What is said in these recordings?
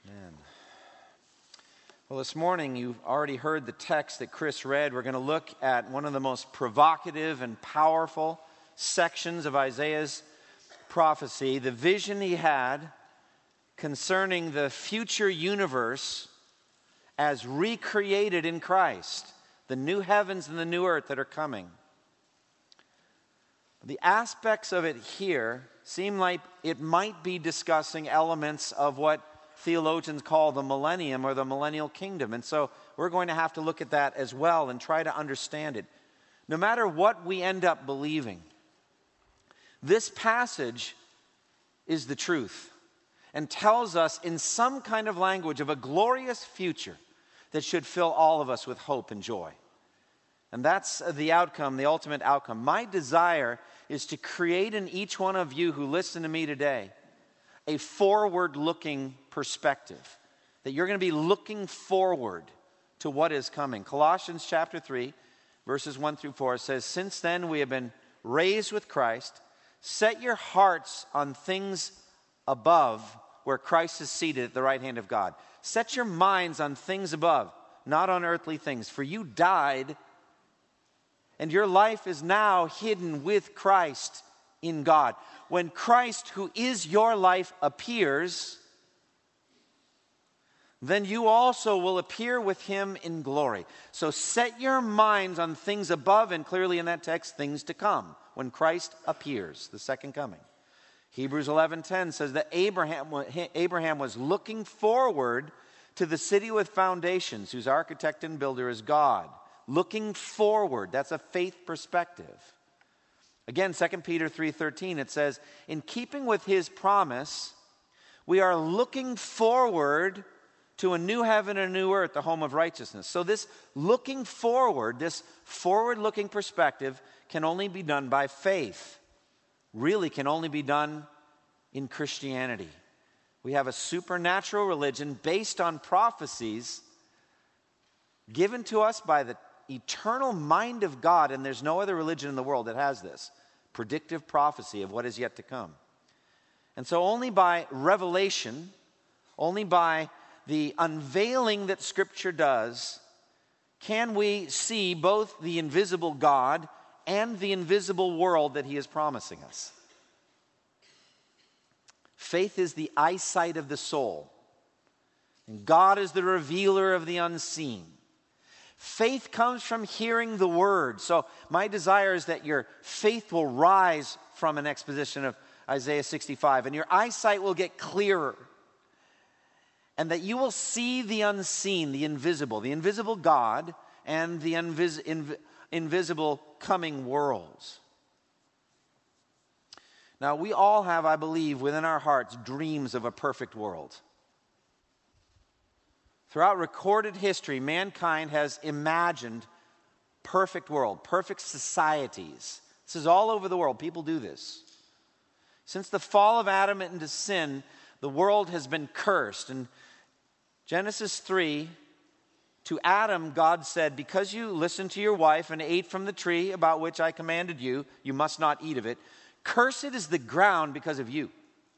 Amen. Well, this morning you've already heard the text that Chris read. We're going to look at one of the most provocative and powerful sections of Isaiah's prophecy, the vision he had concerning the future universe as recreated in Christ, the new heavens and the new earth that are coming. The aspects of it here seem like it might be discussing elements of what theologians call the millennium or the millennial kingdom. And so we're going to have to look at that as well and try to understand it. No matter what we end up believing, this passage is the truth and tells us in some kind of language of a glorious future that should fill all of us with hope and joy. And that's the outcome, the ultimate outcome. My desire is to create in each one of you who listen to me today a forward-looking perspective, that you're going to be looking forward to what is coming. Colossians chapter 3, verses 1 through 4 says, "Since then we have been raised with Christ. Set your hearts on things above, where Christ is seated at the right hand of God. Set your minds on things above, not on earthly things. For you died, and your life is now hidden with Christ in God. When Christ, who is your life, appears, then you also will appear with him in glory." So set your minds on things above, and clearly in that text, things to come, when Christ appears, the second coming. Hebrews 11:10 says that Abraham was looking forward to the city with foundations, whose architect and builder is God. Looking forward, that's a faith perspective. Again, 2 Peter 3:13, it says, "In keeping with his promise, we are looking forward to a new heaven and a new earth, the home of righteousness." So this looking forward, this forward-looking perspective can only be done by faith. Really can only be done in Christianity. We have a supernatural religion based on prophecies given to us by the eternal mind of God, and there's no other religion in the world that has this predictive prophecy of what is yet to come. And so only by revelation, only by the unveiling that Scripture does, can we see both the invisible God and the invisible world that he is promising us. Faith is the eyesight of the soul, and God is the revealer of the unseen. Faith comes from hearing the word. So my desire is that your faith will rise from an exposition of Isaiah 65, and your eyesight will get clearer, and that you will see the unseen, the invisible God, and the invisible coming worlds. Now, we all have, I believe, within our hearts, dreams of a perfect world. Throughout recorded history, mankind has imagined perfect world, perfect societies. This is all over the world. People do this. Since the fall of Adam into sin, the world has been cursed. In Genesis 3, to Adam, God said, "Because you listened to your wife and ate from the tree about which I commanded you, you must not eat of it. Cursed is the ground because of you.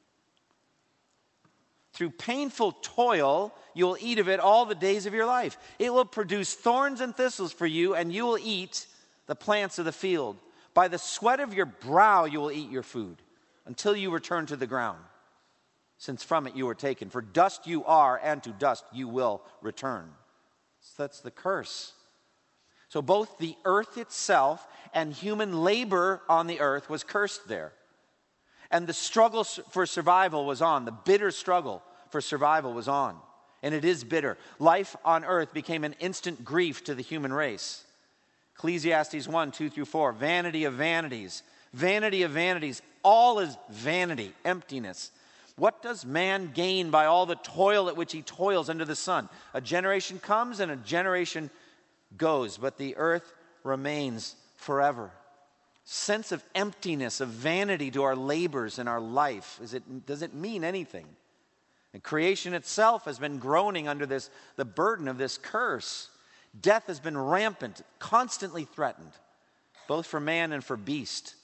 Through painful toil, you will eat of it all the days of your life. It will produce thorns and thistles for you, and you will eat the plants of the field. By the sweat of your brow you will eat your food, until you return to the ground, since from it you were taken. For dust you are, and to dust you will return." So that's the curse. So both the earth itself and human labor on the earth was cursed there. And the struggle for survival was on. The bitter struggle for survival was on. And it is bitter. Life on earth became an instant grief to the human race. Ecclesiastes 1, 2 through 4. Vanity of vanities. Vanity of vanities. All is vanity, emptiness. What does man gain by all the toil at which he toils under the sun? A generation comes and a generation goes, but the earth remains forever. Sense of emptiness, of vanity to our labors in our life. Does it mean anything? And creation itself has been groaning under the burden of this curse. Death has been rampant, constantly threatened, both for man and for beast.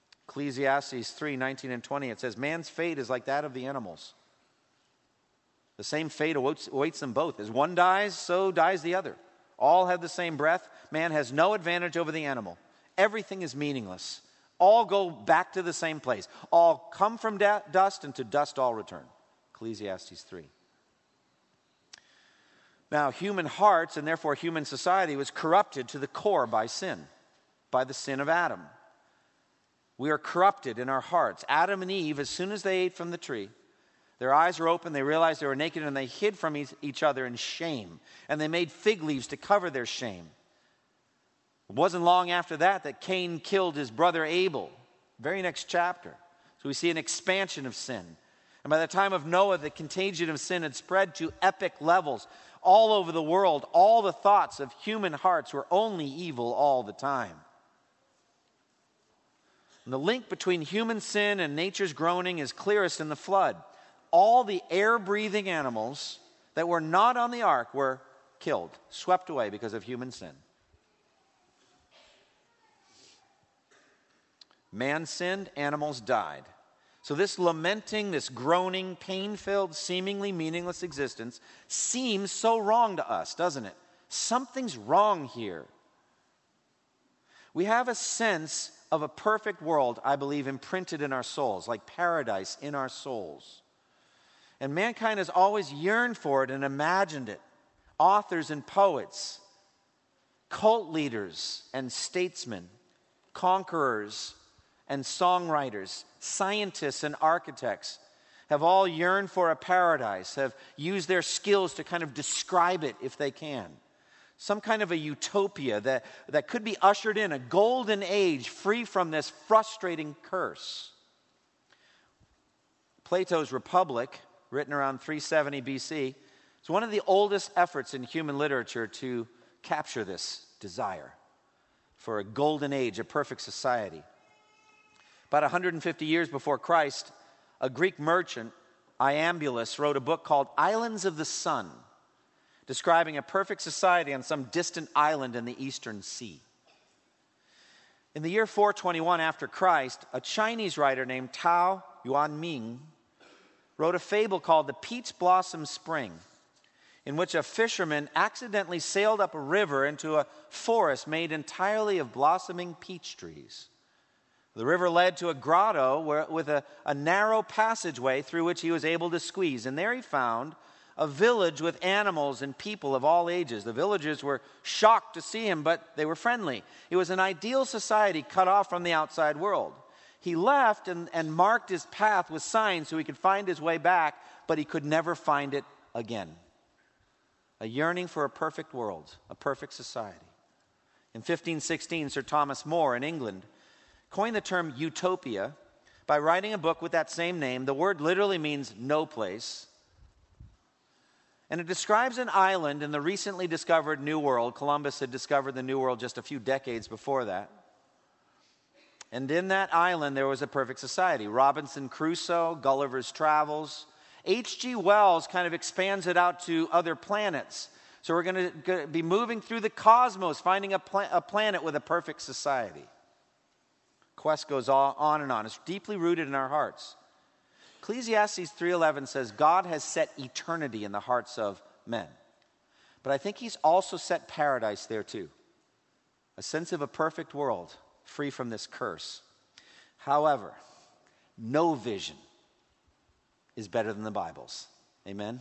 Ecclesiastes 3, 19 and 20, it says, "Man's fate is like that of the animals. The same fate awaits them both. As one dies, so dies the other. All have the same breath. Man has no advantage over the animal. Everything is meaningless. All go back to the same place. All come from dust, and to dust all return. Ecclesiastes 3. Now, human hearts, and therefore human society, was corrupted to the core by sin, by the sin of Adam. We are corrupted in our hearts. Adam and Eve, as soon as they ate from the tree, their eyes were open, they realized they were naked, and they hid from each other in shame. And they made fig leaves to cover their shame. It wasn't long after that Cain killed his brother Abel. Very next chapter. So we see an expansion of sin. And by the time of Noah, the contagion of sin had spread to epic levels. All over the world, all the thoughts of human hearts were only evil all the time. And the link between human sin and nature's groaning is clearest in the flood. All the air-breathing animals that were not on the ark were killed, swept away because of human sin. Man sinned, animals died. So this lamenting, this groaning, pain-filled, seemingly meaningless existence seems so wrong to us, doesn't it? Something's wrong here. We have a sense of a perfect world, I believe, imprinted in our souls, like paradise in our souls. And mankind has always yearned for it and imagined it. Authors and poets, cult leaders and statesmen, conquerors and songwriters, scientists and architects have all yearned for a paradise, have used their skills to kind of describe it if they can. Some kind of a utopia that could be ushered in, a golden age free from this frustrating curse. Plato's Republic, written around 370 BC, is one of the oldest efforts in human literature to capture this desire for a golden age, a perfect society. About 150 years before Christ, a Greek merchant, Iambulus, wrote a book called Islands of the Sun, describing a perfect society on some distant island in the Eastern Sea. In the year 421 after Christ, a Chinese writer named Tao Yuanming wrote a fable called The Peach Blossom Spring, in which a fisherman accidentally sailed up a river into a forest made entirely of blossoming peach trees. The river led to a grotto with a narrow passageway through which he was able to squeeze. And there he found a village with animals and people of all ages. The villagers were shocked to see him, but they were friendly. It was an ideal society cut off from the outside world. He left and marked his path with signs so he could find his way back, but he could never find it again. A yearning for a perfect world, a perfect society. In 1516, Sir Thomas More in England coined the term utopia by writing a book with that same name. The word literally means no place. And it describes an island in the recently discovered New World. Columbus had discovered the New World just a few decades before that. And in that island, there was a perfect society. Robinson Crusoe, Gulliver's Travels. H.G. Wells kind of expands it out to other planets. So we're going to be moving through the cosmos, finding a planet with a perfect society. Quest goes on and on. It's deeply rooted in our hearts. Ecclesiastes 3:11 says God has set eternity in the hearts of men. But I think he's also set paradise there too. A sense of a perfect world, free from this curse. However, no vision is better than the Bible's. Amen?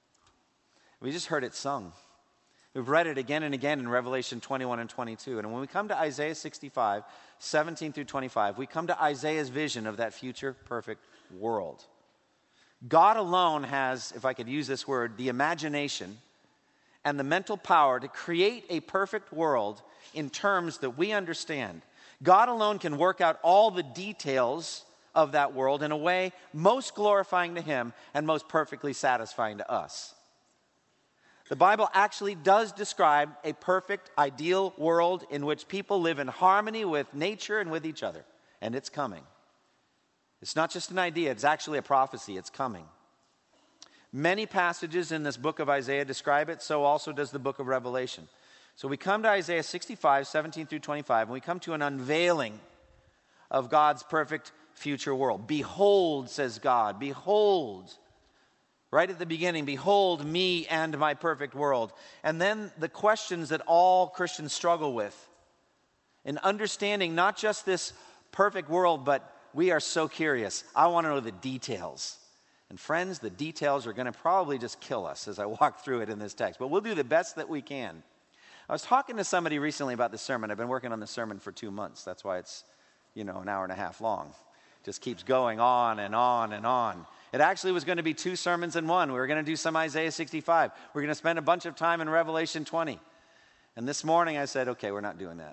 We just heard it sung. We've read it again and again in Revelation 21 and 22. And when we come to Isaiah 65, 17 through 25, we come to Isaiah's vision of that future perfect world. God alone has, if I could use this word, the imagination and the mental power to create a perfect world in terms that we understand. God alone can work out all the details of that world in a way most glorifying to him and most perfectly satisfying to us. The Bible actually does describe a perfect, ideal world in which people live in harmony with nature and with each other. And it's coming. It's not just an idea, it's actually a prophecy. It's coming. Many passages in this book of Isaiah describe it, so also does the book of Revelation. So we come to Isaiah 65, 17 through 25, and we come to an unveiling of God's perfect future world. Behold, says God, behold, Right at the beginning, behold me and my perfect world. And then the questions that all Christians struggle with in understanding not just this perfect world, but we are so curious. I want to know the details. And friends, the details are going to probably just kill us as I walk through it in this text. But we'll do the best that we can. I was talking to somebody recently about this sermon. I've been working on the sermon for 2 months. That's why it's, an hour and a half long. Just keeps going on and on and on. It actually was going to be 2 sermons in one. We were going to do some Isaiah 65. We're going to spend a bunch of time in Revelation 20. And this morning I said, okay, we're not doing that.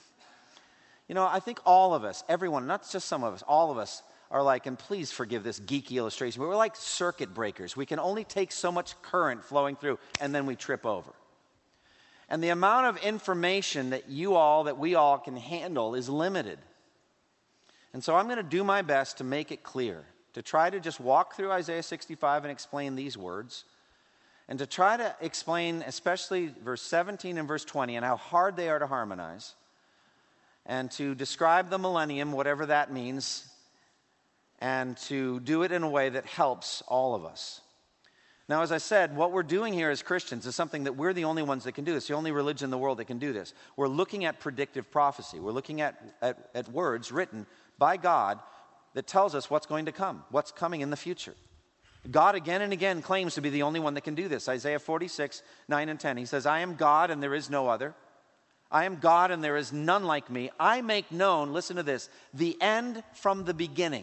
I think all of us, everyone, not just some of us, all of us are like, and please forgive this geeky illustration, but we're like circuit breakers. We can only take so much current flowing through, and then we trip over. And the amount of information that we all can handle is limited. And so I'm going to do my best to make it clear, to try to just walk through Isaiah 65 and explain these words, and to try to explain especially verse 17 and verse 20 and how hard they are to harmonize, and to describe the millennium, whatever that means, and to do it in a way that helps all of us. Now, as I said, what we're doing here as Christians is something that we're the only ones that can do. It's the only religion in the world that can do this. We're looking at predictive prophecy. We're looking at words written by God that tells us what's going to come, what's coming in the future. God again and again claims to be the only one that can do this. Isaiah 46, 9 and 10. He says, I am God and there is no other. I am God and there is none like me. I make known, listen to this, the end from the beginning.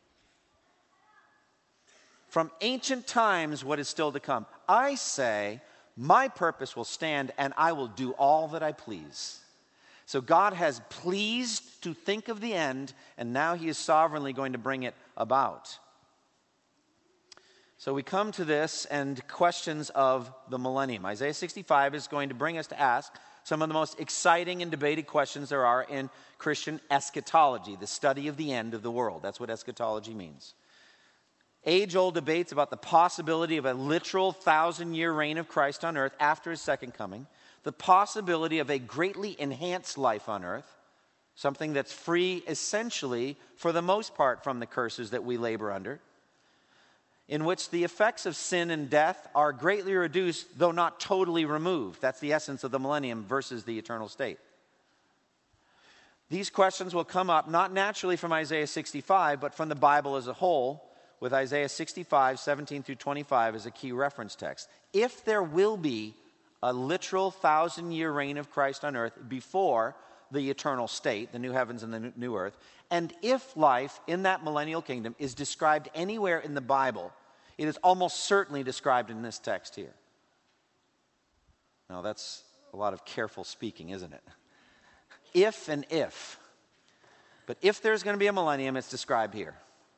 From ancient times, what is still to come. I say, my purpose will stand and I will do all that I please. So God has pleased to think of the end, and now he is sovereignly going to bring it about. So we come to this and questions of the millennium. Isaiah 65 is going to bring us to ask some of the most exciting and debated questions there are in Christian eschatology, the study of the end of the world. That's what eschatology means. Age-old debates about the possibility of a literal 1,000-year reign of Christ on earth after his second coming, the possibility of a greatly enhanced life on earth, something that's free essentially for the most part from the curses that we labor under, in which the effects of sin and death are greatly reduced, though not totally removed. That's the essence of the millennium versus the eternal state. These questions will come up not naturally from Isaiah 65, but from the Bible as a whole, with Isaiah 65, 17 through 25 as a key reference text. If there will be a literal 1,000-year reign of Christ on earth before the eternal state, the new heavens and the new earth, and if life in that millennial kingdom is described anywhere in the Bible, it is almost certainly described in this text here. Now that's a lot of careful speaking, isn't it? If and if. But if there's going to be a millennium, it's described here.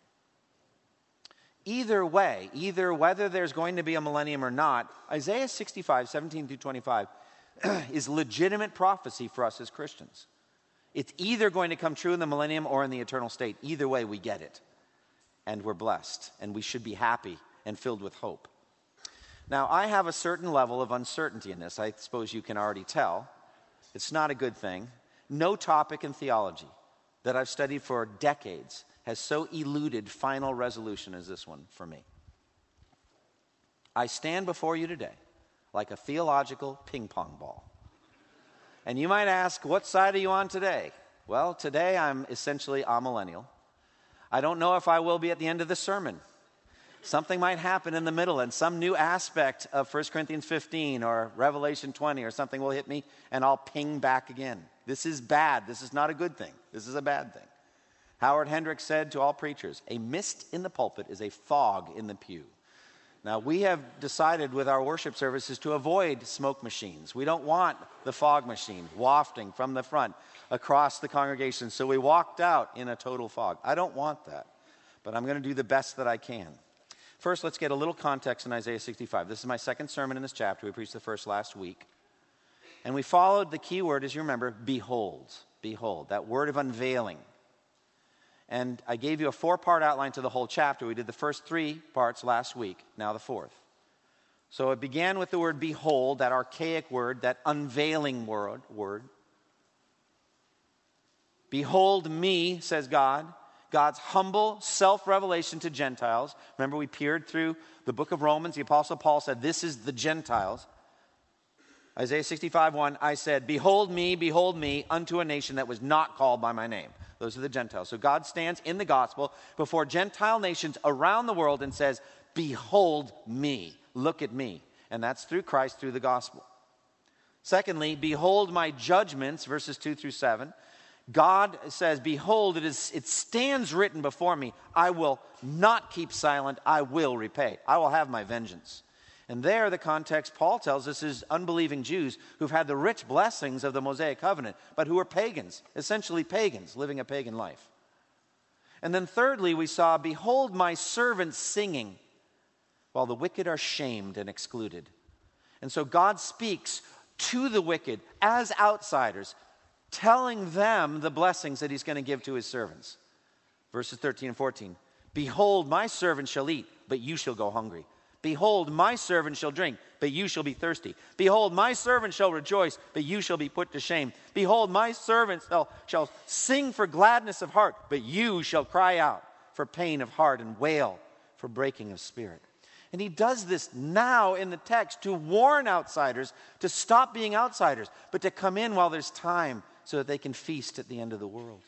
Either way, either whether there's going to be a millennium or not, Isaiah 65, 17 through 25 is legitimate prophecy for us as Christians. It's either going to come true in the millennium or in the eternal state. Either way, we get it. And we're blessed. And we should be happy and filled with hope. Now, I have a certain level of uncertainty in this. I suppose you can already tell. It's not a good thing. No topic in theology that I've studied for decades has so eluded final resolution as this one for me. I stand before you today like a theological ping pong ball. And you might ask, what side are you on today? Well, today I'm essentially amillennial. I don't know if I will be at the end of the sermon. Something might happen in the middle, and some new aspect of 1 Corinthians 15 or Revelation 20 or something will hit me, and I'll ping back again. This is bad. This is not a good thing. This is a bad thing. Howard Hendricks said to all preachers, a mist in the pulpit is a fog in the pew. Now, we have decided with our worship services to avoid smoke machines. We don't want the fog machine wafting from the front across the congregation, so we walked out in a total fog. I don't want that, but I'm going to do the best that I can. First, let's get a little context in Isaiah 65. This is my second sermon in this chapter. We preached the first last week. And we followed the key word, as you remember, behold. Behold, that word of unveiling. And I gave you a 4-part outline to the whole chapter. We did the first 3 parts last week, now the 4th. So it began with the word behold, that archaic word, that unveiling word. Behold me, says God, God's humble self-revelation to Gentiles. Remember, we peered through the book of Romans. The Apostle Paul said, this is the Gentiles. Isaiah 65:1, I said, behold me, unto a nation that was not called by my name. Those are the Gentiles. So God stands in the gospel before Gentile nations around the world and says, behold me, look at me. And that's through Christ, through the gospel. Secondly, behold my judgments, verses 2 through 7. God says, behold, it stands written before me, I will not keep silent, I will repay. I will have my vengeance. And there, the context Paul tells us is unbelieving Jews who've had the rich blessings of the Mosaic covenant, but who are pagans, essentially pagans, living a pagan life. And then thirdly, we saw, behold my servants singing, while the wicked are shamed and excluded. And so God speaks to the wicked as outsiders, telling them the blessings that he's going to give to his servants. Verses 13 and 14. Behold, my servant shall eat, but you shall go hungry. Behold, my servant shall drink, but you shall be thirsty. Behold, my servant shall rejoice, but you shall be put to shame. Behold, my servant shall sing for gladness of heart, but you shall cry out for pain of heart and wail for breaking of spirit. And he does this now in the text to warn outsiders to stop being outsiders, but to come in while there's time so that they can feast at the end of the world.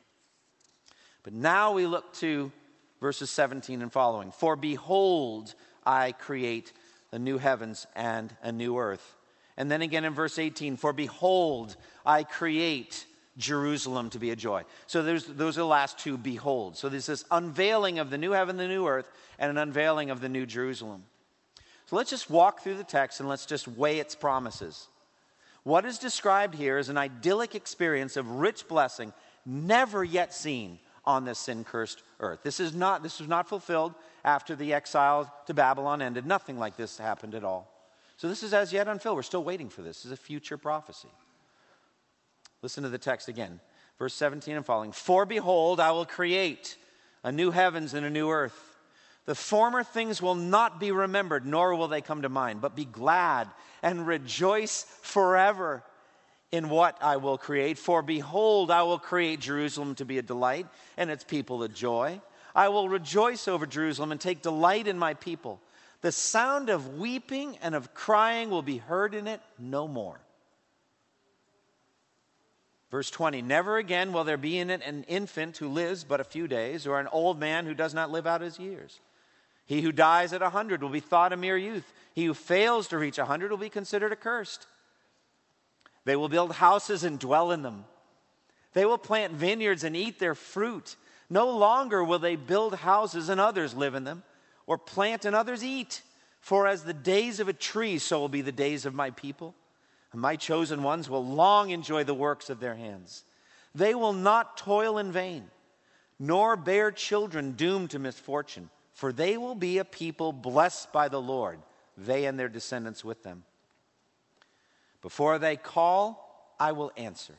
But now we look to verses 17 and following. For behold, I create the new heavens and a new earth. And then again in verse 18, for behold, I create Jerusalem to be a joy. So those are the last two, behold. So there's this unveiling of the new heaven and the new earth and an unveiling of the new Jerusalem. So let's just walk through the text and let's just weigh its promises. What is described here is an idyllic experience of rich blessing never yet seen on this sin-cursed earth. This was not fulfilled after the exile to Babylon ended. Nothing like this happened at all. So this is as yet unfilled. We're still waiting for this. This is a future prophecy. Listen to the text again. Verse 17 and following. For behold, I will create a new heavens and a new earth. The former things will not be remembered, nor will they come to mind, but be glad and rejoice forever in what I will create. For behold, I will create Jerusalem to be a delight, and its people a joy. I will rejoice over Jerusalem and take delight in my people. The sound of weeping and of crying will be heard in it no more. Verse 20, never again will there be in it an infant who lives but a few days, or an old man who does not live out his years. He who dies at 100 will be thought a mere youth. He who fails to reach 100 will be considered accursed. They will build houses and dwell in them. They will plant vineyards and eat their fruit. No longer will they build houses and others live in them, or plant and others eat. For as the days of a tree, so will be the days of my people. And my chosen ones will long enjoy the works of their hands. They will not toil in vain, nor bear children doomed to misfortune. For they will be a people blessed by the Lord, they and their descendants with them. Before they call, I will answer.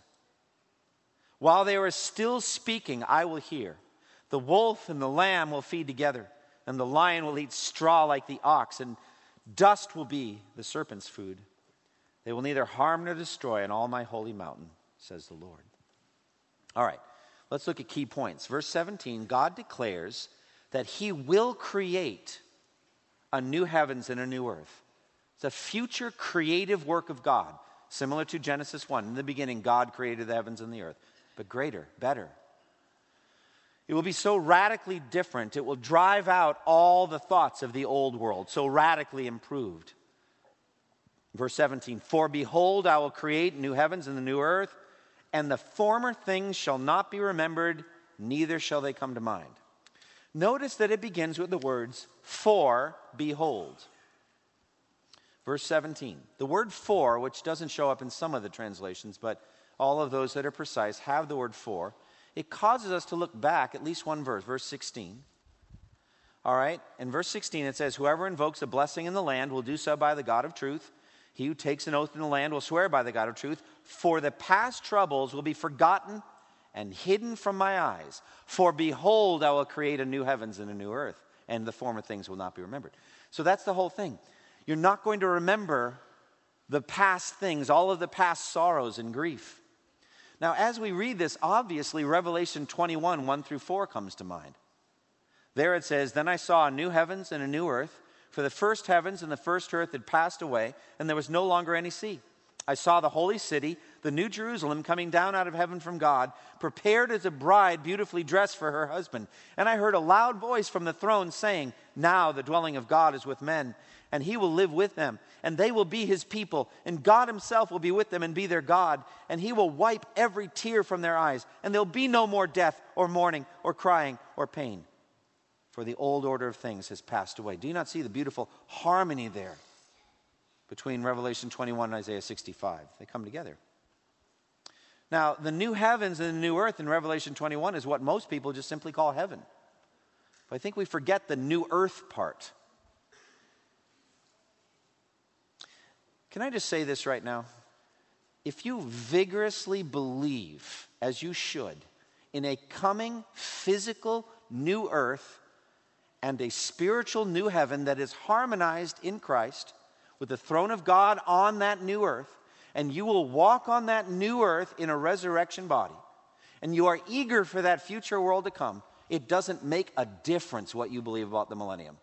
While they are still speaking, I will hear. The wolf and the lamb will feed together, and the lion will eat straw like the ox, and dust will be the serpent's food. They will neither harm nor destroy on all my holy mountain, says the Lord. All right, let's look at key points. Verse 17, God declares that he will create a new heavens and a new earth. It's a future creative work of God, similar to Genesis 1. In the beginning, God created the heavens and the earth, but greater, better. It will be so radically different, it will drive out all the thoughts of the old world, so radically improved. Verse 17, for behold, I will create new heavens and the new earth, and the former things shall not be remembered, neither shall they come to mind. Notice that it begins with the words, for behold. Verse 17, the word for, which doesn't show up in some of the translations, but all of those that are precise have the word for. It causes us to look back at least one verse, verse 16. All right, in verse 16 it says, whoever invokes a blessing in the land will do so by the God of truth. He who takes an oath in the land will swear by the God of truth. For the past troubles will be forgotten and hidden from my eyes. For behold, I will create a new heavens and a new earth, and the former things will not be remembered. So that's the whole thing. You're not going to remember the past things, all of the past sorrows and grief. Now, as we read this, obviously Revelation 21, 1 through 4 comes to mind. There it says, "Then I saw a new heavens and a new earth, for the first heavens and the first earth had passed away, and there was no longer any sea. I saw the holy city, the new Jerusalem, coming down out of heaven from God, prepared as a bride beautifully dressed for her husband. And I heard a loud voice from the throne saying, 'Now the dwelling of God is with men, and he will live with them, and they will be his people, and God himself will be with them and be their God, and he will wipe every tear from their eyes, and there'll be no more death or mourning or crying or pain, for the old order of things has passed away.'" Do you not see the beautiful harmony there between Revelation 21 and Isaiah 65? They come together. Now, the new heavens and the new earth in Revelation 21 is what most people just simply call heaven. But I think we forget the new earth part. Can I just say this right now? If you vigorously believe, as you should, in a coming physical new earth and a spiritual new heaven that is harmonized in Christ with the throne of God on that new earth, and you will walk on that new earth in a resurrection body, and you are eager for that future world to come, it doesn't make a difference what you believe about the millennium.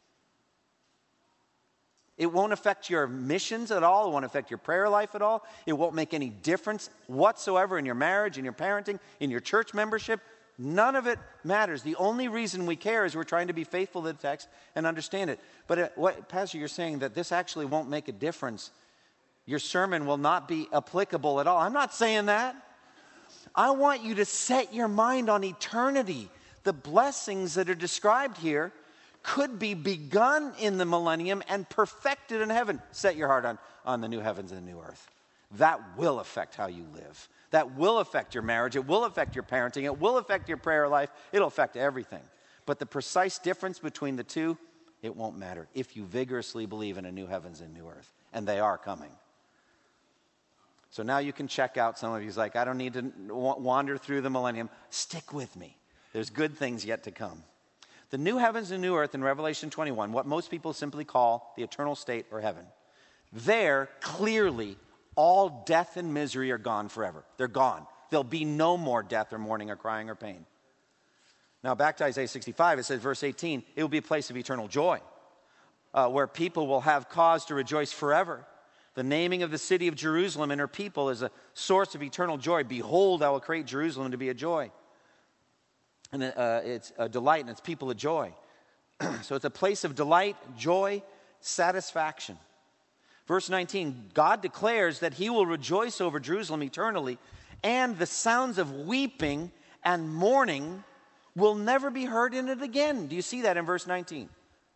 It won't affect your missions at all. It won't affect your prayer life at all. It won't make any difference whatsoever in your marriage, in your parenting, in your church membership. None of it matters. The only reason we care is we're trying to be faithful to the text and understand it. But Pastor, you're saying that this actually won't make a difference. Your sermon will not be applicable at all. I'm not saying that. I want you to set your mind on eternity. The blessings that are described here could be begun in the millennium and perfected in heaven. Set your heart on the new heavens and the new earth. That will affect how you live. That will affect your marriage. It will affect your parenting. It will affect your prayer life. It'll affect everything. But the precise difference between the two, it won't matter if you vigorously believe in a new heavens and new earth. And they are coming. So now you can check out. Some of you's like, I don't need to wander through the millennium. Stick with me. There's good things yet to come. The new heavens and new earth in Revelation 21, what most people simply call the eternal state or heaven. There, clearly, all death and misery are gone forever. They're gone. There'll be no more death or mourning or crying or pain. Now back to Isaiah 65, it says, verse 18, it will be a place of eternal joy, where people will have cause to rejoice forever. The naming of the city of Jerusalem and her people is a source of eternal joy. Behold, I will create Jerusalem to be a joy. And it's a delight, and it's people a joy. So it's a place of delight, joy, satisfaction. Verse 19, God declares that he will rejoice over Jerusalem eternally, and the sounds of weeping and mourning will never be heard in it again. Do you see that in verse 19?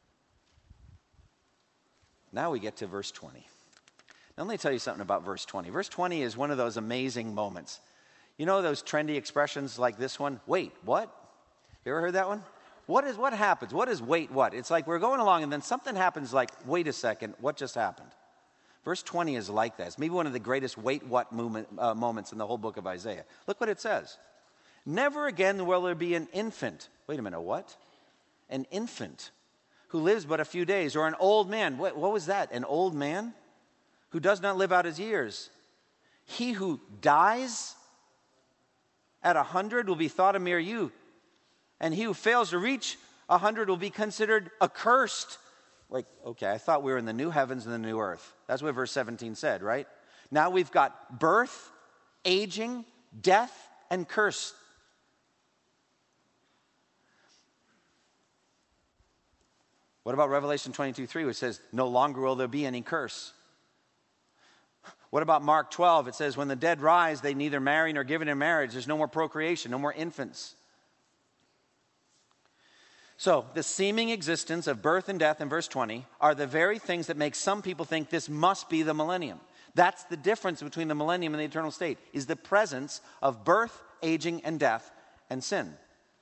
Now we get to verse 20. Now let me tell you something about verse 20. Verse 20 is one of those amazing moments. You know those trendy expressions like this one? Wait, what? You ever heard that one? What happens? What is wait what? It's like we're going along and then something happens like, wait a second, what just happened? Verse 20 is like that. It's maybe one of the greatest wait what moments in the whole book of Isaiah. Look what it says. Never again will there be an infant. Wait a minute, what? An infant who lives but a few days, or an old man. What was that? An old man who does not live out his years. He who dies at 100 will be thought a mere youth. And he who fails to reach 100 will be considered accursed. Like, okay, I thought we were in the new heavens and the new earth. That's what verse 17 said, right? Now we've got birth, aging, death, and curse. What about Revelation 22:3, which says, no longer will there be any curse? What about Mark 12? It says, when the dead rise, they neither marry nor give in marriage. There's no more procreation, no more infants. So, the seeming existence of birth and death in verse 20 are the very things that make some people think this must be the millennium. That's the difference between the millennium and the eternal state, is the presence of birth, aging, and death, and sin.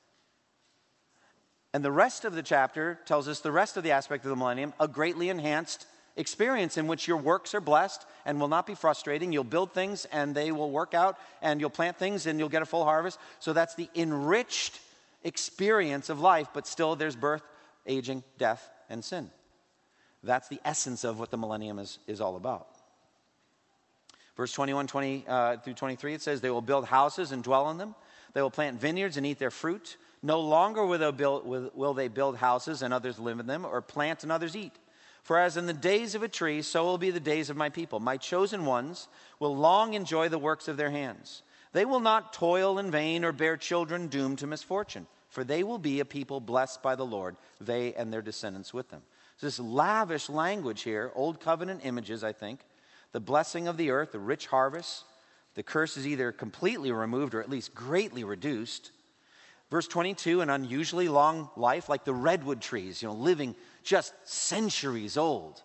And the rest of the chapter tells us the rest of the aspect of the millennium, a greatly enhanced experience in which your works are blessed and will not be frustrating. You'll build things and they will work out, and you'll plant things and you'll get a full harvest. So that's the enriched experience of life, but still there's birth, aging, death, and sin. That's the essence of what the millennium is all about. Verse 21 through 23, it says, they will build houses and dwell in them. They will plant vineyards and eat their fruit. No longer will they build houses and others live in them, or plant and others eat. For as in the days of a tree, so will be the days of my people. My chosen ones will long enjoy the works of their hands. They will not toil in vain or bear children doomed to misfortune, for they will be a people blessed by the Lord, they and their descendants with them. So this lavish language here, Old Covenant images, I think, the blessing of the earth, the rich harvest, the curse is either completely removed or at least greatly reduced. Verse 22, an unusually long life, like the redwood trees, living just centuries old.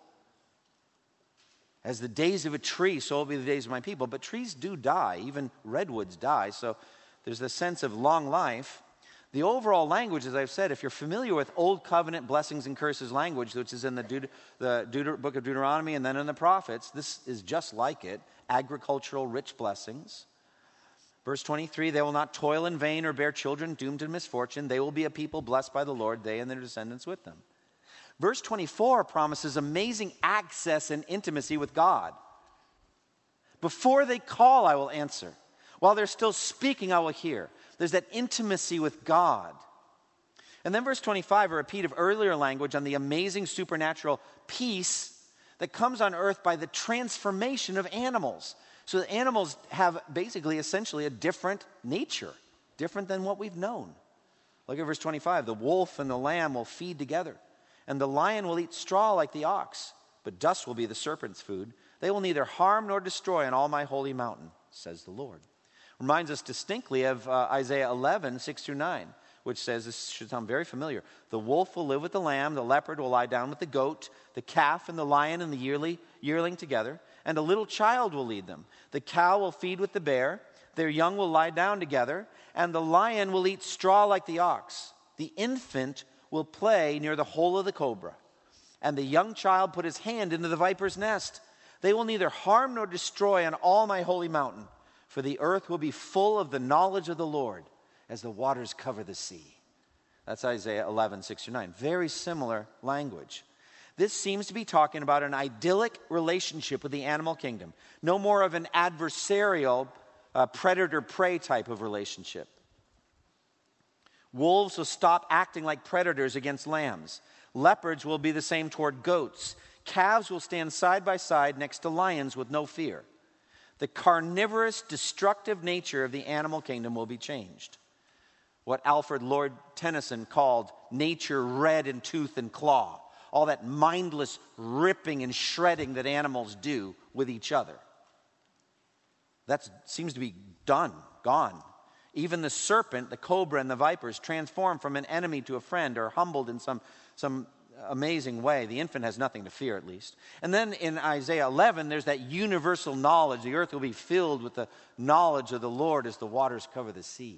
As the days of a tree, so will be the days of my people. But trees do die, even redwoods die, so there's the sense of long life. The overall language, as I've said, if you're familiar with Old Covenant blessings and curses language, which is in the book of Deuteronomy and then in the prophets, this is just like it, agricultural rich blessings. Verse 23, they will not toil in vain or bear children doomed to misfortune. They will be a people blessed by the Lord, they and their descendants with them. Verse 24 promises amazing access and intimacy with God. Before they call, I will answer. While they're still speaking, I will hear. There's that intimacy with God. And then verse 25, a repeat of earlier language on the amazing supernatural peace that comes on earth by the transformation of animals. So the animals have basically, essentially, a different nature, different than what we've known. Look at verse 25. The wolf and the lamb will feed together, and the lion will eat straw like the ox, but dust will be the serpent's food. They will neither harm nor destroy on all my holy mountain, says the Lord. Reminds us distinctly of Isaiah 11, 6 through 9, which says, this should sound very familiar, the wolf will live with the lamb, the leopard will lie down with the goat, the calf and the lion and the yearling together, and a little child will lead them. The cow will feed with the bear, their young will lie down together, and the lion will eat straw like the ox. The infant will play near the hole of the cobra, and the young child put his hand into the viper's nest. They will neither harm nor destroy on all my holy mountain, for the earth will be full of the knowledge of the Lord as the waters cover the sea. That's Isaiah 11, 6 through 9. Very similar language. This seems to be talking about an idyllic relationship with the animal kingdom. No more of an adversarial predator-prey type of relationship. Wolves will stop acting like predators against lambs. Leopards will be the same toward goats. Calves will stand side by side next to lions with no fear. The carnivorous, destructive nature of the animal kingdom will be changed. What Alfred Lord Tennyson called nature red in tooth and claw. All that mindless ripping and shredding that animals do with each other. That seems to be done, gone. Even the serpent, the cobra, and the vipers transform from an enemy to a friend or humbled in some amazing way. The infant has nothing to fear, at least. And then in Isaiah 11, there's that universal knowledge. The earth will be filled with the knowledge of the Lord as the waters cover the sea.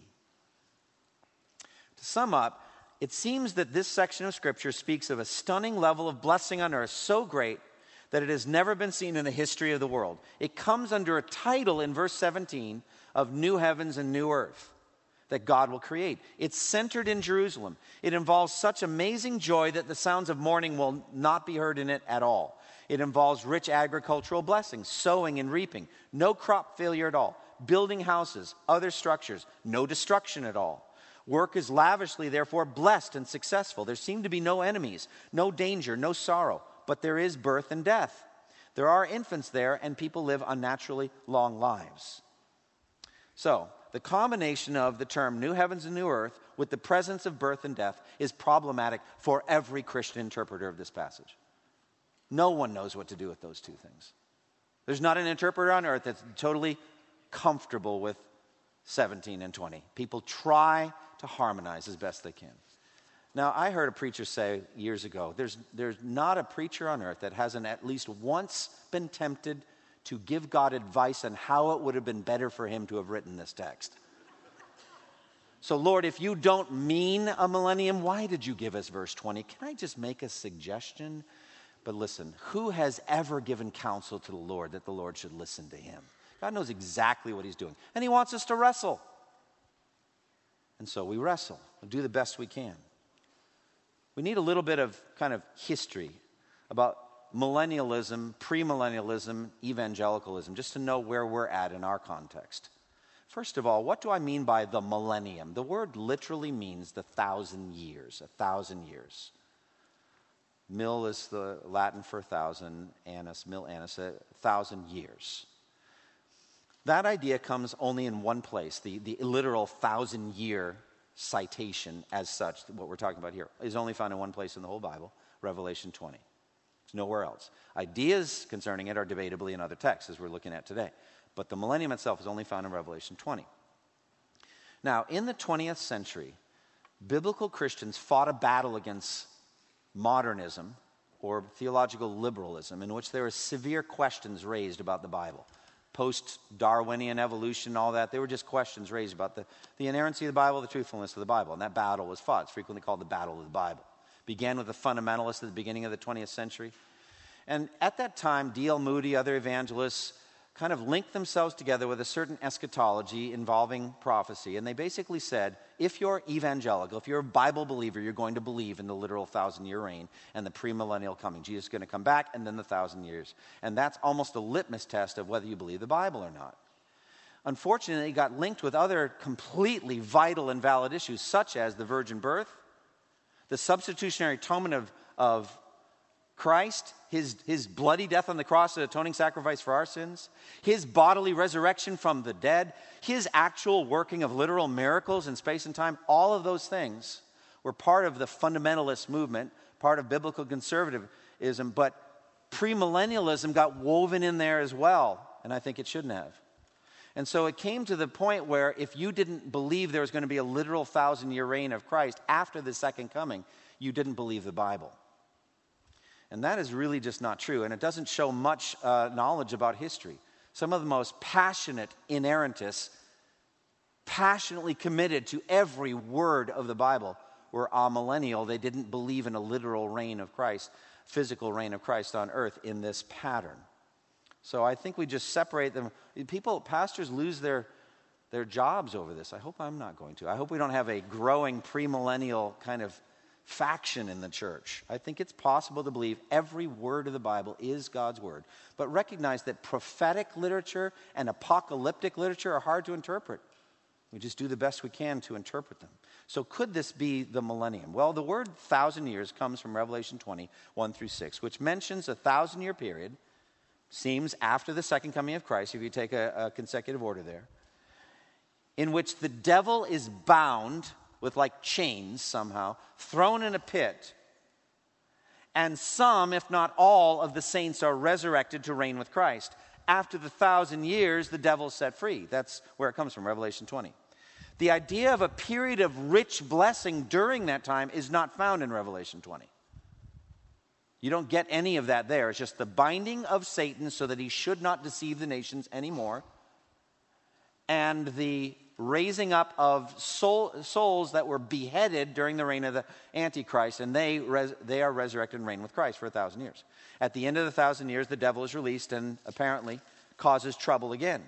To sum up, it seems that this section of Scripture speaks of a stunning level of blessing on earth so great that it has never been seen in the history of the world. It comes under a title in verse 17 of new heavens and new earth that God will create. It's centered in Jerusalem. It involves such amazing joy that the sounds of mourning will not be heard in it at all. It involves rich agricultural blessings, sowing and reaping, no crop failure at all, building houses, other structures, no destruction at all. Work is lavishly, therefore, blessed and successful. There seem to be no enemies, no danger, no sorrow, but there is birth and death. There are infants there, and people live unnaturally long lives. So, the combination of the term new heavens and new earth with the presence of birth and death is problematic for every Christian interpreter of this passage. No one knows what to do with those two things. There's not an interpreter on earth that's totally comfortable with 17 and 20. People try to harmonize as best they can. Now, I heard a preacher say years ago, there's not a preacher on earth that hasn't at least once been tempted to give God advice on how it would have been better for him to have written this text. So, Lord, if you don't mean a millennium, why did you give us verse 20? Can I just make a suggestion? But listen, who has ever given counsel to the Lord that the Lord should listen to him? God knows exactly what he's doing. And he wants us to wrestle. And so we wrestle. We'll do the best we can. We need a little bit of kind of history about millennialism, premillennialism, evangelicalism, just to know where we're at in our context. First of all, what do I mean by the millennium? The word literally means the 1,000 years, 1,000 years. Mil is the Latin for 1,000, annus, mil annus, 1,000 years. That idea comes only in one place. The literal 1,000-year citation as such, what we're talking about here, is only found in one place in the whole Bible, Revelation 20. It's nowhere else. Ideas concerning it are debatably in other texts, as we're looking at today. But the millennium itself is only found in Revelation 20. Now, in the 20th century, biblical Christians fought a battle against modernism or theological liberalism in which there were severe questions raised about the Bible. Post-Darwinian evolution, all that, there were just questions raised about the inerrancy of the Bible, the truthfulness of the Bible. And that battle was fought. It's frequently called the Battle of the Bible. Began with the fundamentalists at the beginning of the 20th century. And at that time, D.L. Moody, other evangelists, kind of linked themselves together with a certain eschatology involving prophecy. And they basically said, if you're evangelical, if you're a Bible believer, you're going to believe in the literal 1,000-year reign and the premillennial coming. Jesus is going to come back and then the 1,000 years. And that's almost a litmus test of whether you believe the Bible or not. Unfortunately, it got linked with other completely vital and valid issues, such as the virgin birth, the substitutionary atonement of Christ, his bloody death on the cross, the atoning sacrifice for our sins, his bodily resurrection from the dead, his actual working of literal miracles in space and time, all of those things were part of the fundamentalist movement, part of biblical conservatism, but premillennialism got woven in there as well, and I think it shouldn't have. And so it came to the point where if you didn't believe there was going to be a literal 1,000-year reign of Christ after the second coming, you didn't believe the Bible. And that is really just not true. And it doesn't show much knowledge about history. Some of the most passionate inerrantists, passionately committed to every word of the Bible, were amillennial. They didn't believe in a literal reign of Christ, physical reign of Christ on earth in this pattern. So I think we just separate them. Pastors lose their jobs over this. I hope I'm not going to. I hope we don't have a growing premillennial kind of faction in the church. I think it's possible to believe every word of the Bible is God's word, but recognize that prophetic literature and apocalyptic literature are hard to interpret. We just do the best we can to interpret them. So could this be the millennium? Well, the word 1,000 years comes from Revelation 20, 1 through 6, which mentions a 1,000-year period, seems after the second coming of Christ, if you take a consecutive order there, in which the devil is bound with like chains somehow, thrown in a pit, and some, if not all, of the saints are resurrected to reign with Christ. After the 1,000 years, the devil is set free. That's where it comes from, Revelation 20. The idea of a period of rich blessing during that time is not found in Revelation 20. You don't get any of that there. It's just the binding of Satan so that he should not deceive the nations anymore, and the raising up of souls that were beheaded during the reign of the Antichrist, and they are resurrected and reign with Christ for 1,000 years. At the end of the 1,000 years, the devil is released and apparently causes trouble again.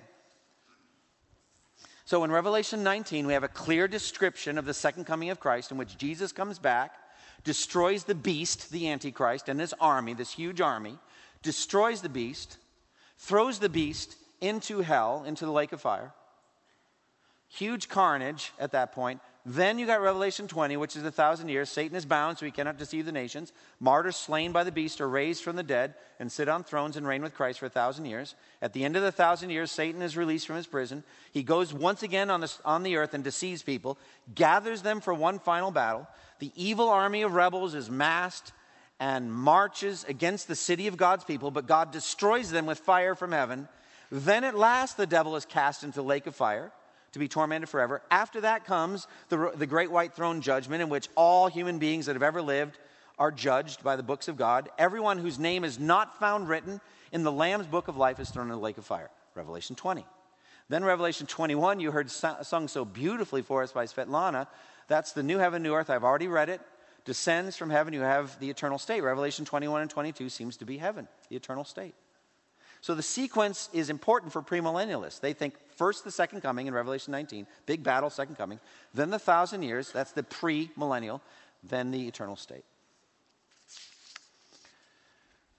So in Revelation 19, we have a clear description of the second coming of Christ in which Jesus comes back, destroys the beast, the Antichrist, and his army, this huge army, destroys the beast, throws the beast into hell, into the lake of fire. Huge carnage at that point. Then you got Revelation 20, which is 1,000 years. Satan is bound, so he cannot deceive the nations. Martyrs slain by the beast are raised from the dead and sit on thrones and reign with Christ for 1,000 years. At the end of the 1,000 years, Satan is released from his prison. He goes once again on the earth and deceives people, gathers them for one final battle. The evil army of rebels is massed and marches against the city of God's people, but God destroys them with fire from heaven. Then at last the devil is cast into the lake of fire to be tormented forever. After that comes the great white throne judgment, in which all human beings that have ever lived are judged by the books of God. Everyone whose name is not found written in the Lamb's book of life is thrown in the lake of fire. Revelation 20. Then Revelation 21, you heard sung so beautifully for us by Svetlana. That's the new heaven, new earth. I've already read it. Descends from heaven, you have the eternal state. Revelation 21 and 22 seems to be heaven, the eternal state. So the sequence is important for premillennialists. They think first the second coming in Revelation 19, big battle, second coming. Then the 1,000 years, that's the pre-millennial. Then the eternal state.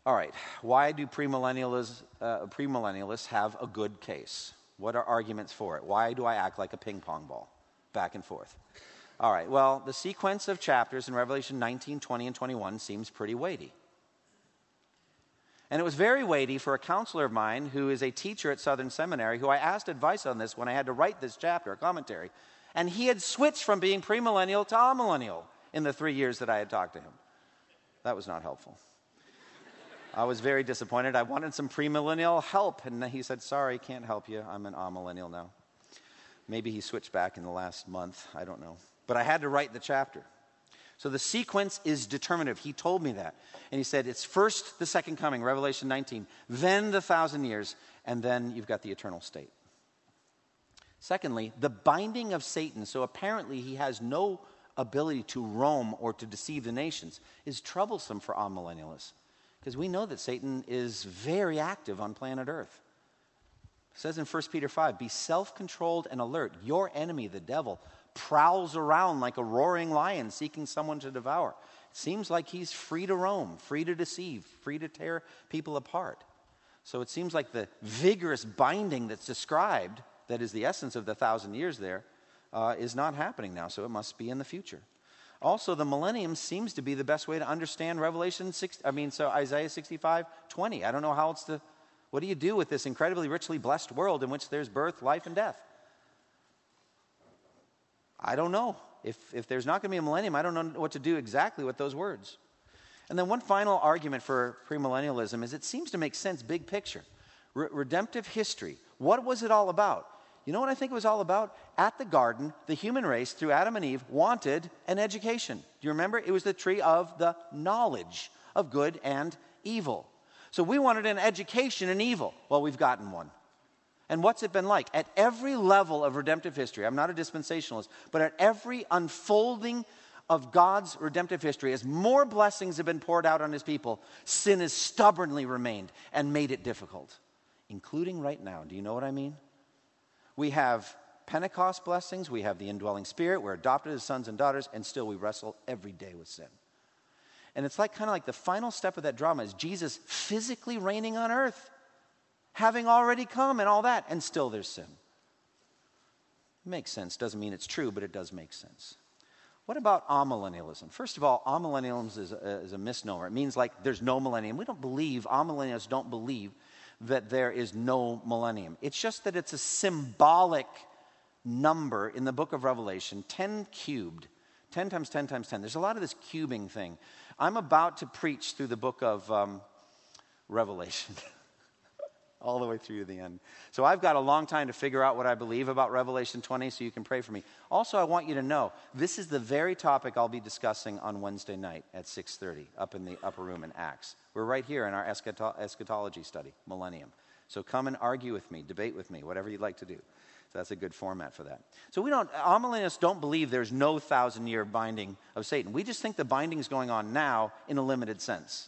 All right, why do premillennialists have a good case? What are arguments for it? Why do I act like a ping pong ball, back and forth? All right, well, the sequence of chapters in Revelation 19, 20, and 21 seems pretty weighty. And it was very weighty for a counselor of mine who is a teacher at Southern Seminary, who I asked advice on this when I had to write this chapter, a commentary. And he had switched from being premillennial to amillennial in the 3 years that I had talked to him. That was not helpful. I was very disappointed. I wanted some premillennial help, and he said, sorry, can't help you. I'm an amillennial now. Maybe he switched back in the last month. I don't know. But I had to write the chapter. So the sequence is determinative. He told me that. And he said, it's first the second coming, Revelation 19, then the 1,000 years, and then you've got the eternal state. Secondly, the binding of Satan, so apparently he has no ability to roam or to deceive the nations, is troublesome for amillennialists. Because we know that Satan is very active on planet Earth. It says in 1 Peter 5, be self-controlled and alert. Your enemy, the devil, prowls around like a roaring lion seeking someone to devour. It seems like he's free to roam, free to deceive, free to tear people apart. So it seems like the vigorous binding that's described, that is the essence of the 1,000 years there, is not happening now, so it must be in the future. Also, the millennium seems to be the best way to understand Isaiah 65:20. I don't know how else to, what do you do with this incredibly richly blessed world in which there's birth, life, and death? I don't know. If there's not going to be a millennium, I don't know what to do exactly with those words. And then one final argument for premillennialism is it seems to make sense big picture. Redemptive history. What was it all about? You know what I think it was all about? At the garden, the human race, through Adam and Eve, wanted an education. Do you remember? It was the tree of the knowledge of good and evil. So we wanted an education in evil. Well, we've gotten one. And what's it been like? At every level of redemptive history, I'm not a dispensationalist, but at every unfolding of God's redemptive history, as more blessings have been poured out on his people, sin has stubbornly remained and made it difficult, including right now. Do you know what I mean? We have Pentecost blessings, we have the indwelling spirit, we're adopted as sons and daughters, and still we wrestle every day with sin. And it's like kind of like the final step of that drama is Jesus physically reigning on earth, having already come and all that, and still there's sin. It makes sense. Doesn't mean it's true, but it does make sense. What about amillennialism? First of all, amillennialism is a misnomer. It means like there's no millennium. We don't believe, amillennialists don't believe that there is no millennium. It's just that it's a symbolic number in the book of Revelation, 10 cubed, 10 times 10 times 10. There's a lot of this cubing thing. I'm about to preach through the book of Revelation. All the way through to the end. So I've got a long time to figure out what I believe about Revelation 20, so you can pray for me. Also, I want you to know, this is the very topic I'll be discussing on Wednesday night at 6:30, up in the upper room in Acts. We're right here in our eschatology study, Millennium. So come and argue with me, debate with me, whatever you'd like to do. So that's a good format for that. So amillennialists don't believe there's no 1,000-year binding of Satan. We just think the binding is going on now in a limited sense.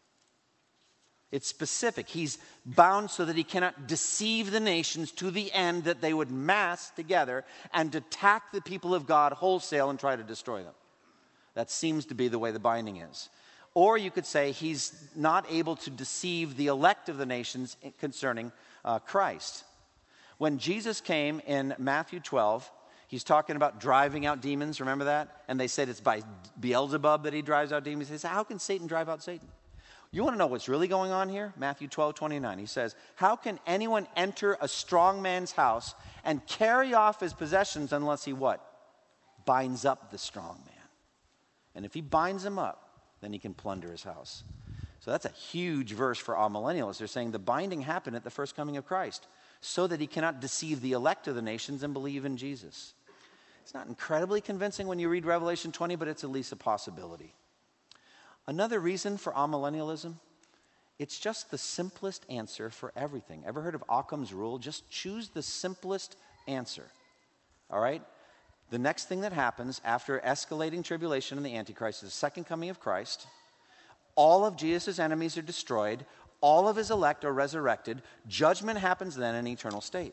It's specific. He's bound so that he cannot deceive the nations to the end that they would mass together and attack the people of God wholesale and try to destroy them. That seems to be the way the binding is. Or you could say he's not able to deceive the elect of the nations concerning Christ. When Jesus came in Matthew 12, he's talking about driving out demons. Remember that? And they said it's by Beelzebub that he drives out demons. He said, how can Satan drive out Satan? You want to know what's really going on here? Matthew 12:29. He says, how can anyone enter a strong man's house and carry off his possessions unless he what? Binds up the strong man. And if he binds him up, then he can plunder his house. So that's a huge verse for all millennials. They're saying the binding happened at the first coming of Christ so that he cannot deceive the elect of the nations and believe in Jesus. It's not incredibly convincing when you read Revelation 20, but it's at least a possibility. Another reason for amillennialism, it's just the simplest answer for everything. Ever heard of Occam's rule? Just choose the simplest answer. All right? The next thing that happens after escalating tribulation and the Antichrist is the second coming of Christ. All of Jesus' enemies are destroyed. All of his elect are resurrected. Judgment happens then in eternal state.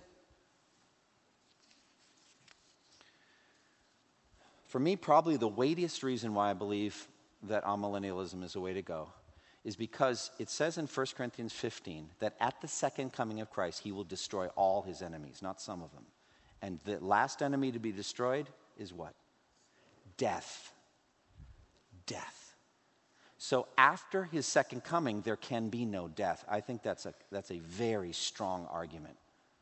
For me, probably the weightiest reason why I believe that amillennialism is the way to go is because it says in 1 Corinthians 15 that at the second coming of Christ, he will destroy all his enemies, not some of them. And the last enemy to be destroyed is what? Death. Death. So after his second coming, there can be no death. I think that's a very strong argument.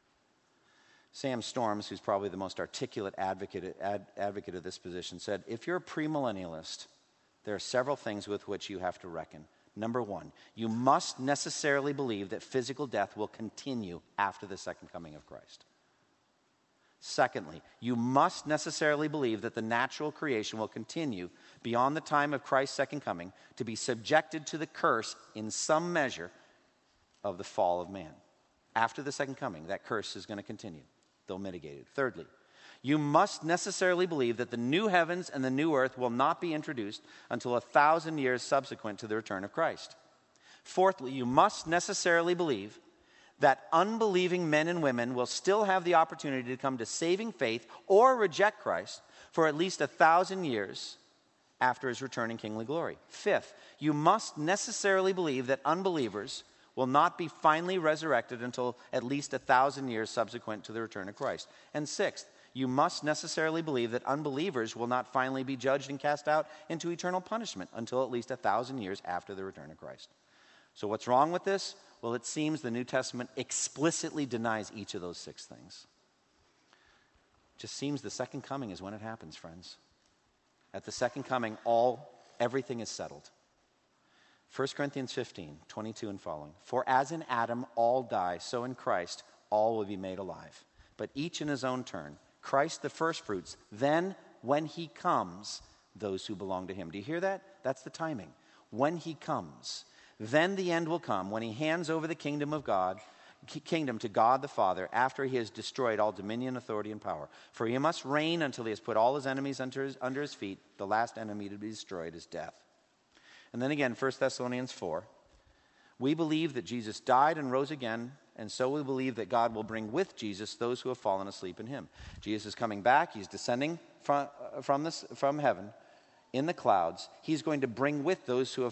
Sam Storms, who's probably the most articulate advocate of this position, said, if you're a premillennialist, there are several things with which you have to reckon. Number one, you must necessarily believe that physical death will continue after the second coming of Christ. Secondly, you must necessarily believe that the natural creation will continue beyond the time of Christ's second coming to be subjected to the curse in some measure of the fall of man. After the second coming, that curse is going to continue, though mitigated. Thirdly, you must necessarily believe that the new heavens and the new earth will not be introduced until 1,000 years subsequent to the return of Christ. Fourthly, you must necessarily believe that unbelieving men and women will still have the opportunity to come to saving faith or reject Christ for at least 1,000 years after his return in kingly glory. Fifth, you must necessarily believe that unbelievers will not be finally resurrected until at least 1,000 years subsequent to the return of Christ. And sixth, you must necessarily believe that unbelievers will not finally be judged and cast out into eternal punishment until at least 1,000 years after the return of Christ. So what's wrong with this? Well, it seems the New Testament explicitly denies each of those six things. It just seems the second coming is when it happens, friends. At the second coming, everything is settled. 1 Corinthians 15, 22 and following. For as in Adam all die, so in Christ all will be made alive. But each in his own turn. Christ the firstfruits, then when he comes, those who belong to him. Do you hear that? That's the timing. When he comes. Then the end will come when he hands over the kingdom to God the Father after he has destroyed all dominion, authority, and power. For he must reign until he has put all his enemies under his feet. The last enemy to be destroyed is death. And then again, 1 Thessalonians 4. We believe that Jesus died and rose again, and so we believe that God will bring with Jesus those who have fallen asleep in him. Jesus is coming back. He's descending from heaven in the clouds. He's going to bring with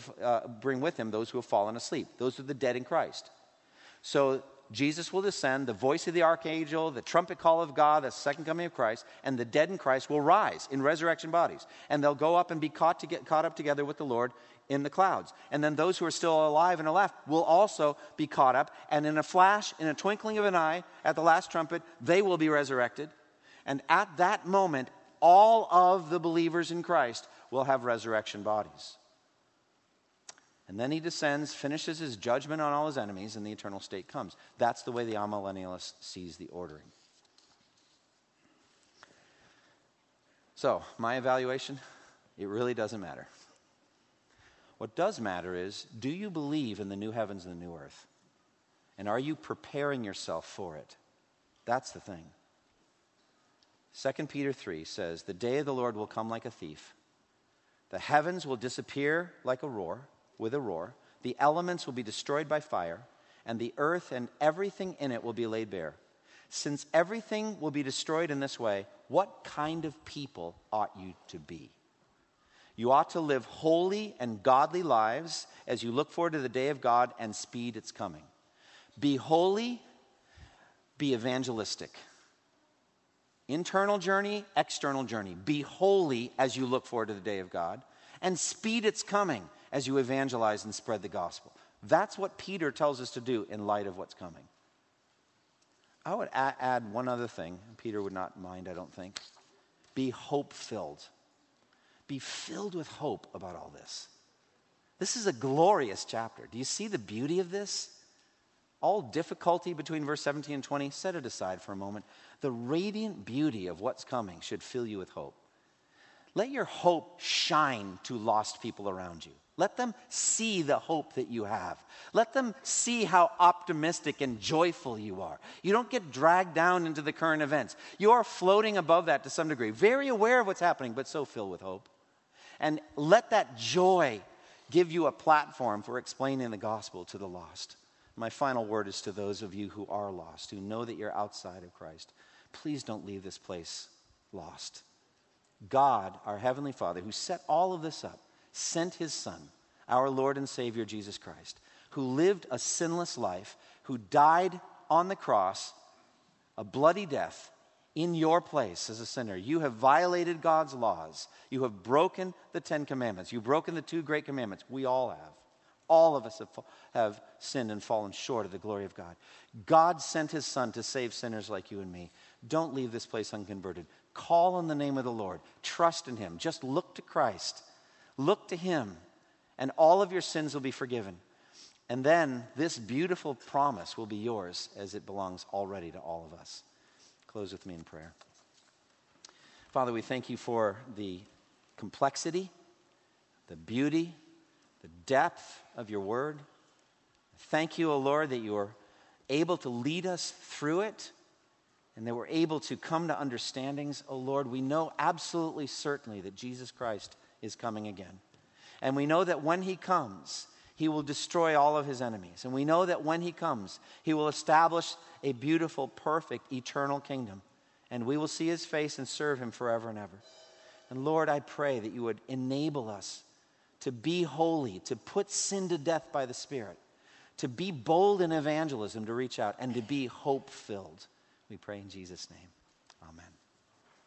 him those who have fallen asleep. Those are the dead in Christ. So Jesus will descend, the voice of the archangel, the trumpet call of God, the second coming of Christ, and the dead in Christ will rise in resurrection bodies. And they'll go up and be caught up together with the Lord in the clouds. And then those who are still alive and are left will also be caught up. And in a flash, in a twinkling of an eye, at the last trumpet, they will be resurrected. And at that moment, all of the believers in Christ will have resurrection bodies. And then he descends, finishes his judgment on all his enemies, and the eternal state comes. That's the way the amillennialist sees the ordering. So, my evaluation, it really doesn't matter. What does matter is, do you believe in the new heavens and the new earth? And are you preparing yourself for it? That's the thing. 2 Peter 3 says, the day of the Lord will come like a thief. The heavens will disappear with a roar. The elements will be destroyed by fire, and the earth and everything in it will be laid bare. Since everything will be destroyed in this way, what kind of people ought you to be? You ought to live holy and godly lives as you look forward to the day of God and speed its coming. Be holy, be evangelistic. Internal journey, external journey. Be holy as you look forward to the day of God, and speed its coming as you evangelize and spread the gospel. That's what Peter tells us to do in light of what's coming. I would add one other thing. Peter would not mind, I don't think. Be hope-filled. Be filled with hope about all this. This is a glorious chapter. Do you see the beauty of this? All difficulty between verse 17 and 20, set it aside for a moment. The radiant beauty of what's coming should fill you with hope. Let your hope shine to lost people around you. Let them see the hope that you have. Let them see how optimistic and joyful you are. You don't get dragged down into the current events. You are floating above that to some degree, very aware of what's happening, but so filled with hope. And let that joy give you a platform for explaining the gospel to the lost. My final word is to those of you who are lost, who know that you're outside of Christ. Please don't leave this place lost. God, our Heavenly Father, who set all of this up, sent his Son, our Lord and Savior Jesus Christ, who lived a sinless life, who died on the cross, a bloody death, in your place as a sinner. You have violated God's laws. You have broken the 10 commandments. You've broken the 2 great commandments. We all have. All of us have sinned and fallen short of the glory of God. God sent his Son to save sinners like you and me. Don't leave this place unconverted. Call on the name of the Lord. Trust in him. Just look to Christ. Look to him, and all of your sins will be forgiven. And then this beautiful promise will be yours, as it belongs already to all of us. Close with me in prayer. Father, we thank you for the complexity, the beauty, the depth of your word. Thank you, O Lord, that you are able to lead us through it and that we're able to come to understandings. O Lord, we know absolutely certainly that Jesus Christ is coming again. And we know that when he comes, he will destroy all of his enemies. And we know that when he comes, he will establish a beautiful, perfect, eternal kingdom. And we will see his face and serve him forever and ever. And Lord, I pray that you would enable us to be holy, to put sin to death by the Spirit, to be bold in evangelism, to reach out, and to be hope-filled. We pray in Jesus' name. Amen.